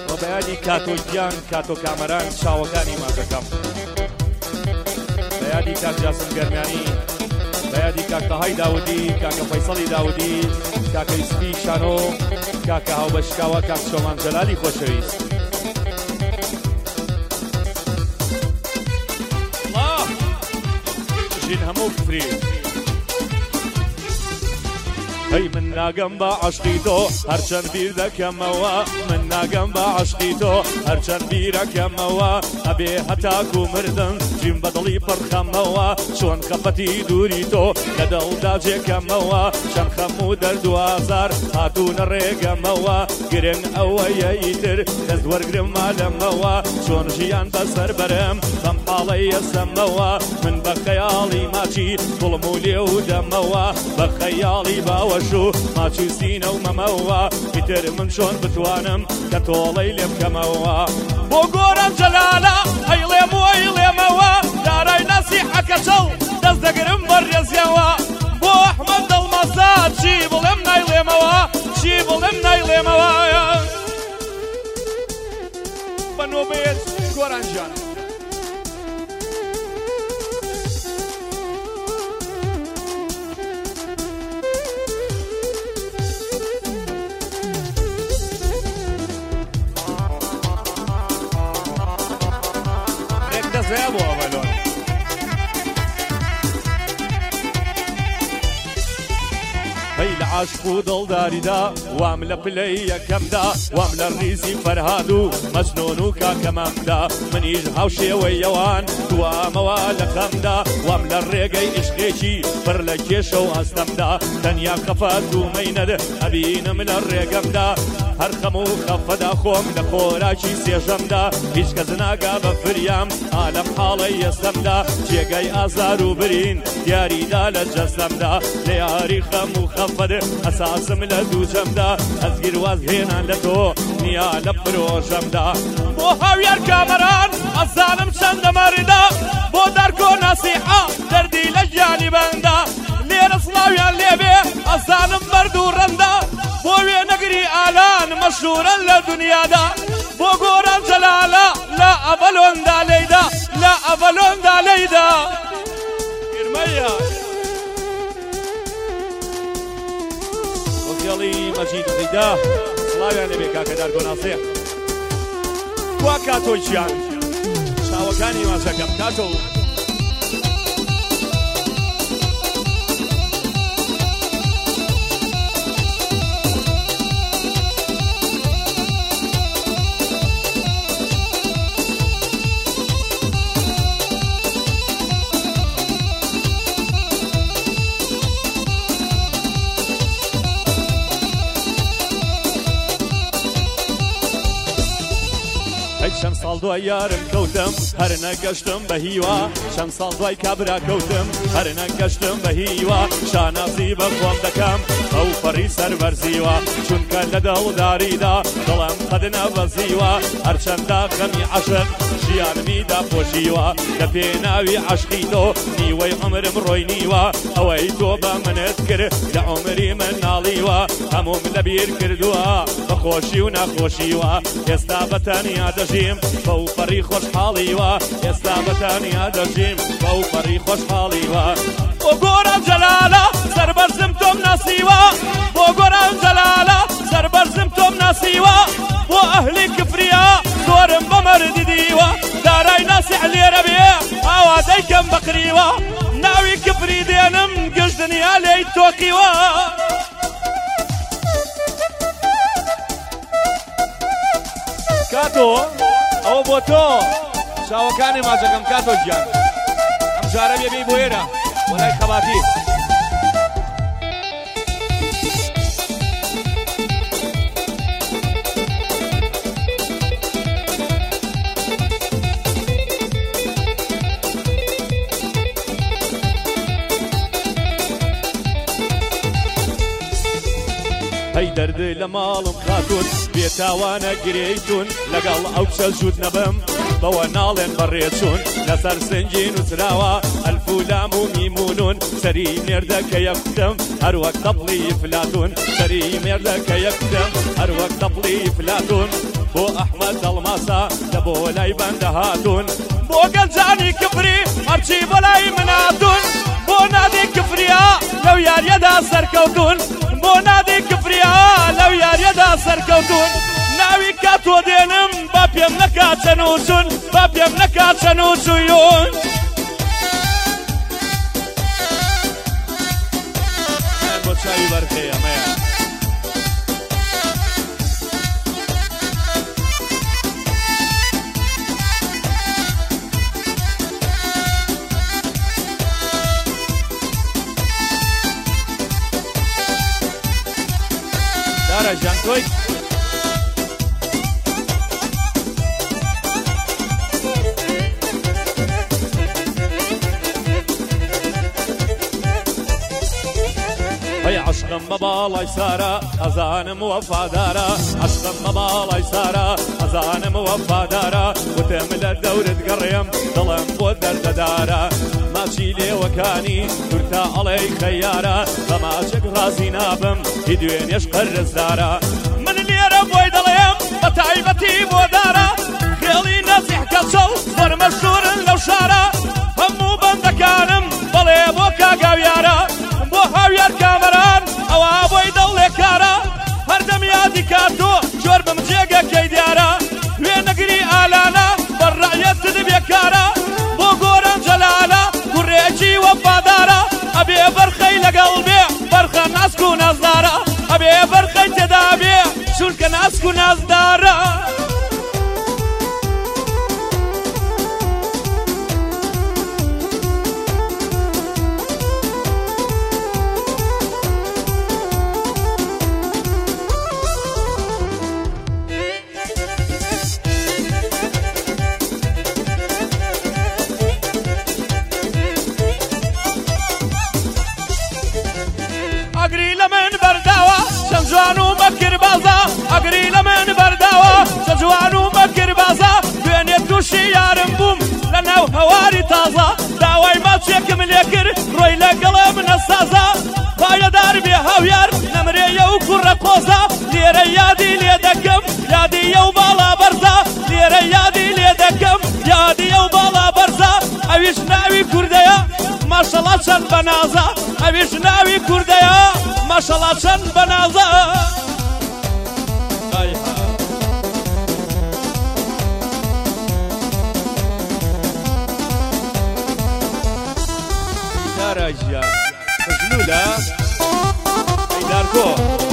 بەیانی کاتۆگیان کاتۆ کامەران چاوەکانی ماکەکەم بەیادی کاک جاسم گەرمیانی بەیادی کاک تەهای داودی کاکە فەیسەڵی داودی کاکە ئیسپی شانۆ کاکە هاوبەشکاوە کاک شۆمان جەلالی خۆشەویست ژین هەموو فری هەی من ناگەم بە عەشقی تۆ هەرچەند بیر دەکەمەوە من ناگەم بە عەشقی تۆ هەرچەند بیرەکەمەوە ئەبێ هەتاکو مردم ژین بەدڵی پڕخەمەوە چۆن خەفەتی دووری تۆ لە دڵدا جێکەمەوە چەند خەم و دەرد و ئازار هاتوونە ڕێگەمەوە گرنگ ئەوەیە ئیتر دەست وەرگرم مالەمەوە چۆن ژیان بەسەر بەرم بەم حاڵەی ئەسەمەوە من بە خەیاڵی ماچی دڵم و لێ و دەمەوە بە خەیاڵی باوە ماچی سینە و مەمەوە ئیتر من چۆن بتوانم کە تۆڵەی لێ بکەمەوە بۆ گۆران جەلالە ئەیڵێم و ئەیڵێمەوە دارای نەسیحەکە چەڵ دەست دەگرم بەڕێزیەوە بۆ ئەحمەد دڵمەسا چی بڵێم نایڵێمەوە چی بڵێم نایڵێمەوە بە نۆبێت گۆران گیان زێ بۆ ئەڤەلۆن هەی لە عاشق و دڵداریدا وام لە پلەی یەکەمدا وام لە ڕیزی فەرهاد و مەجنۆن و کاکەمامدا منیش هاوشێوەی ئەوان دوامەوە لە خەمدا وام لە ڕێگەی عشقێکی پڕ لە کێشە و ئەستەمدا تەنیا خەفەت و مەینەد ئەبینم لە ڕێگەمدا هەر خەم و خەفەدا خۆم لە خۆراکی سێژەمدا هیچ کەس ناگا بە فریام ئالەم حاڵەی ئێستەمدا جێگەی ئازار و برین دیاریدا لە جەستەمدا لە یاری خەم و خەفەت ئەساسم لە دووجەمدا ئەزگیر واز هێنان لە تۆ نیا لە پرۆژەمدا بۆ هاویار کامەران ئەزانم چەندە مەردا بۆ دەرکۆ نەسیحە دەردی لە گیانی بەندا لێرە سڵاویان لێبێ ئەزانم بەرد و ڕەندا بۆ وێنەگری ئالان مەشهورە لە دنیادا بۆ گۆران جەلالە لە ئەڤەلۆندا لەیدا لە ئەڤەلۆندا لەیدا گرمەیە وەکێڵی مەجید زەیدا سڵاویان لێبێ کاکە دارگۆناسێ کوا کاتۆکیان چاوەکانی ماچەکەم کاتۆ چەند ساڵ دوای یارم کەوتم هەر نەگەشتم بە هیوا چەند ساڵ دوای کابرا کەوتم هەر نەگەشتم بە هیوا شانازی بە خۆم دەکەم ئەو فەڕی سەربەرزیوە چونکە لە دڵداریدا دڵم قەد نەبەزیوە هەرچەندە خەمی عەشق ژیانمی داپۆشیوە لە پێناوی عەشقی تۆ نیوەی عومرم ڕۆی نیوە ئەوەی تۆ بە منت کرد لە عومری من ناڵیوە هەمووم لەبیر کردووە بەخۆشی و نەخۆشیوە ئێستا بەتەنیا دەژیم بەو فەڕی خۆشحاڵیوە ئێستا بەتەنیا دەژیم بەو فەڕی خۆشحاڵیوە بۆ گۆران جەلالە سەربەرزم تۆم ناسیوە بۆ گۆران جەلالە سەربەرزم تۆم ناسیوە بۆ ئەهلی کفریا زۆرم بە مەردی دیوە دارای ناسیح لێرە بێ ئاوازەی کەم بەقریوە ناوی کفری دێنم گشت دنیا لێی تۆقیوە کاتۆ ئەوە بۆ تۆ چاوەکانی ماچەکەم کاتۆ گیان ئەم جارە بێبێی بۆ ئێرە بۆ لای خەباتی هەی دەردە لە ماڵم خاتون بێتاوانە گرێیتون لەگەڵ ئەو چەژوت نەبم بەوە ناڵێن بەڕێچوون لەسەر سنگی نووسراوە ئەلفولام و میمونون سەری مێردەکە یەکتم هەروەک تەپڵی فلاتون سەری مێردەکە یەکتم هەروەک تەپڵی فلاتون بۆ ئەحمەد دڵماسا لە بۆ لای بەندە هاتوون بۆ گەنجانی کفری هەرچی بۆ لای من هاتوون بۆ نادی کفریا لەو یاریەدا سەرکەوتون بۆ نادی کفریا لەو یاریەدا سەرکەوتون ناوی کاتۆ دێنم با پێم نەکات چەنوچون با پێم نەکات چەنوچویون بۆ چاوی بەرخێ ئەمەیە دارە ژیان تۆی هەی عشقم بە باڵای سارە ئەزانم وەفادارە عشقم بە باڵای سارە ئەزانم وەفادارە وتم لە دەورت گەڕێم دڵم بۆ دەردەدارە ماچی لێوەکانی تورتا ئەڵێی خەیارە بە ماچێک ڕازی نابم هی دوێنێش قەرزدارە من لێرە بۆی دەڵێم بە تایبەتی بۆ دارە خێڵی نەزیح کەچەڵ زۆر مەشهورن لەو شارە هەموو بەندەکانم بەڵێ بۆ کاگاویارە بۆ هاویار کامەران ئەوە بۆی دڵێ کارە هەردەم یادی کاتۆ جۆر بم جێگەکەی دیارە وێنەگری ئالانە بەڕایەتت بێکارە بۆ گۆران جەلالە کوڕێکی وەفادارە ئەبێ بەرخەی لەگەڵ بێ بەرخە ناسک و نازدارە ئەبێ بەرخەی تێدا بێ چونکە ناسک و نازدارە ئەگری لە من بەرداوە چەند جوان و مەکر بازە ئەگری لە من بەرداوە چەند جوان و مەکر بازە دوێنێ تووشی یارم بووم لە ناو هەواری تازە داوای ماچێکم لێ کرد ڕۆی لەگەڵە منە سازە پایەدار بێ هاویار نەمرێیە و کوڕە قۆزە لێرە یادی لێ دەکەم یادیە و باڵا بەرزە لێرە یادی لێ دەکەم یادیە و باڵا بەرزە ئەویش ناوی کوردەیە ماشەڵا چەند بەنازە ئەویش ناوی کوردەیە ماشەڵا چەند بەنازە دارە ژیان خزلولە ئەیدارگۆ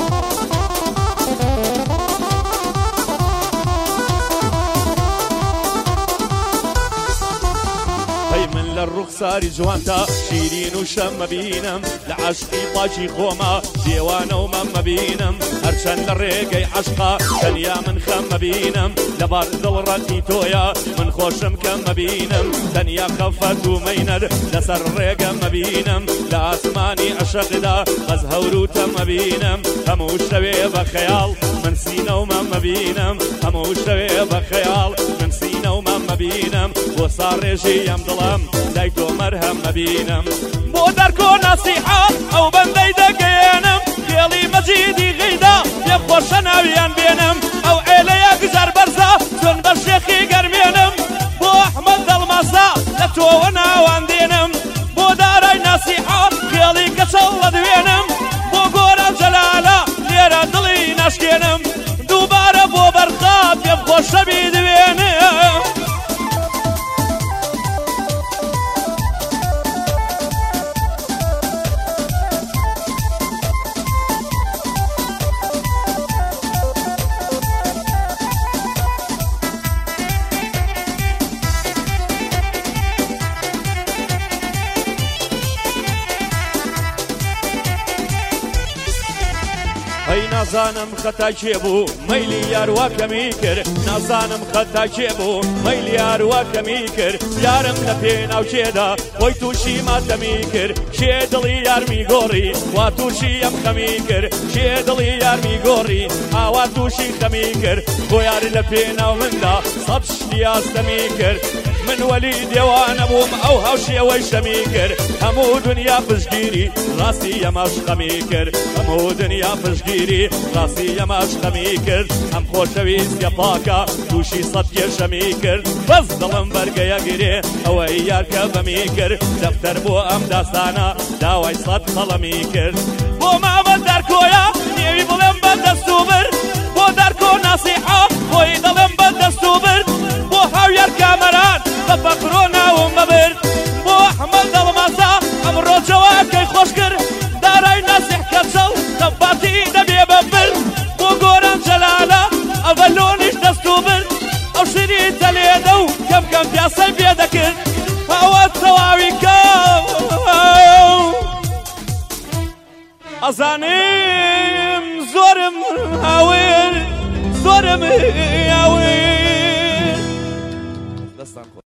لە ڕوخساری جوانتە شیرین و شەممە بینم لە عەشقی پاچی خۆمە دێوانە و مەممە بینم هەرچەند لە ڕێگەی عەشقا تەنیا من خەممە بینم لەبار دڵڕەتی تۆیە من خۆشم کەممە بینم تەنیا خەفەت و مەینەر لەسەر ڕێگەممە بینم لە ئاسمانی عەشقدا بەس هەور و تەممە بینم هەموو شەوێ بە خەیاڵ من سینە و مەممە بینم هەموو شەوێ بە خەیاڵ من سینە و مەممە بینم بۆ ساڕێژی ئەم دڵم لای تۆ مەرهەم مەبینم بۆ دەرکۆ نەسیحە ئەو بەندەی دەگەێنم خێڵی مەجیدی غەیدا پێم خۆشە ناویان بێنم ئەو عێلەیە گزار بەرزە چۆن بە شێخی گەرمێنم بۆ ئەحمەد دڵماسا لە تۆوە ناوان دێنم بۆ دارای نەسیحە خێڵی کەچەڵ لە دوێنم بۆ گۆران جەلالە لێرە دڵی ناشکێنم دووبارە بۆ بەرخا پێم خۆشە بیدوێنم هەی نازانم خەتای کێ بوو مەیلی یاروە کەمی کرد نازانم خەتای کێ بوو مەیلی یاروە کەمی کرد یارم لە پێناو کێدا خۆی تووشی ماتەمی کرد کێ دڵی یارمی گۆڕی وا تووشی ئەم خەمی کرد کێ دڵی یارمی گۆڕی ئاوا تووشی خەمی کرد بۆ یار لە پێناو مندا سەد شتی ئاستەمی کرد من وەلی دێوانە بووم ئەو هاوشێوەی شەمی کرد هەموو دنیا پشتگیری ڕاستی ئەمەش خەمی کرد هەموو دنیا پشتگیری ڕاستی ئەمەش خەمی کرد ئەم خۆشەویستیە پاکە تووشی سەد کێشەمی کرد بەس دڵم بەرگەیە گرێ ئەوەی یارکە بەمی کرد دەفتەر بۆ ئەم داستانە داوای سەد خەڵەمی کرد بۆ مامە دەرکۆیە نێوی بڵێم بە دەست و برد بۆ دەرکۆ ناسیحە بۆی دڵم بە دەست و برد بۆ هاویار کامەران بە فەقرۆ ناوم بەبرد بۆ ئەحمەد دڵمەسا ئەمڕۆ جەواکەی خۆش کرد دارای ناسیح کەچەڵ دەباتی دەبێ بەبرد بۆ گۆران جەلالە ئەڤەلۆنیش دەست و برد ئەو شری تەلێدە و کەم کەم پیاسەی پێ دەکرد ئەوە تەواوی کەم ئەزانم زۆرم هاوێر زۆرم هاوێر دەستان